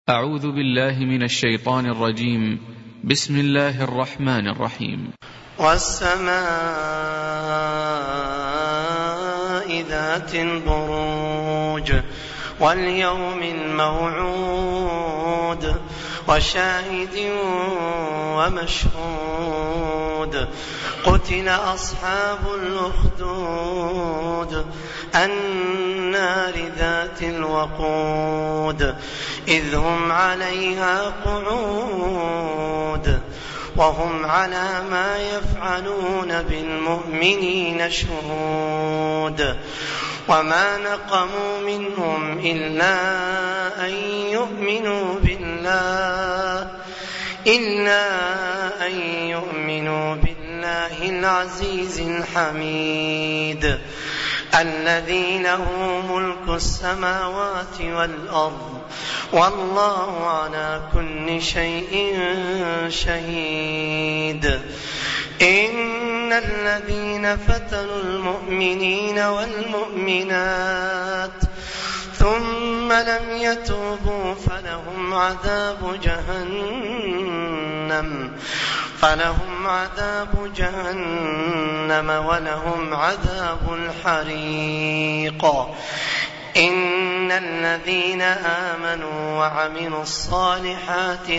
أعوذ بالله من الشيطان الرجيم. بسم الله الرحمن الرحيم. والسماء ذات البروج واليوم الموعود وشاهد ومشهود قتل أصحاب الأخدود النار ذات الوقود إذ هم عليها قعود وهم على ما يفعلون بالمؤمنين شهود وما نقموا منهم إلا أن يؤمنوا بالله العزيز الحميد الذي له ملك السماوات والأرض والله على كل شيء شهيد. إن الذين فتنوا المؤمنين والمؤمنات ثم لم يتوبوا فلهم عذاب جهنم ولهم عذاب الحريق. إن الذين آمنوا وعملوا الصالحات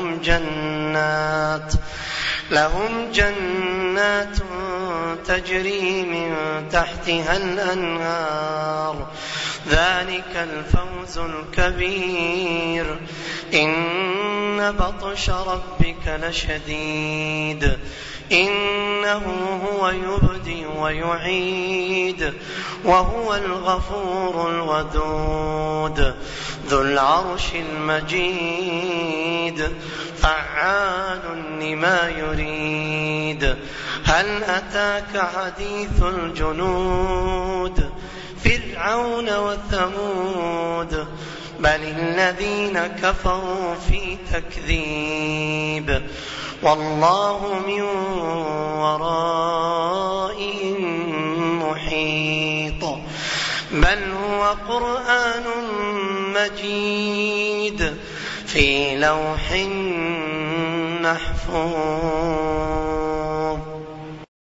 لهم جنات تجري من تحتها الأنهار ذلك الفوز الكبير. إن بطش ربك لشديد إنه هو يبدئ ويعيد وهو الغفور الودود ذو العرش المجيد فعال لما يريد. هل أتاك حديث الجنود فرعون وثمود بل الذين كفروا في تكذيب والله من ورائهم محيط. بل هو قرآن مجيد في لوح محفوظ.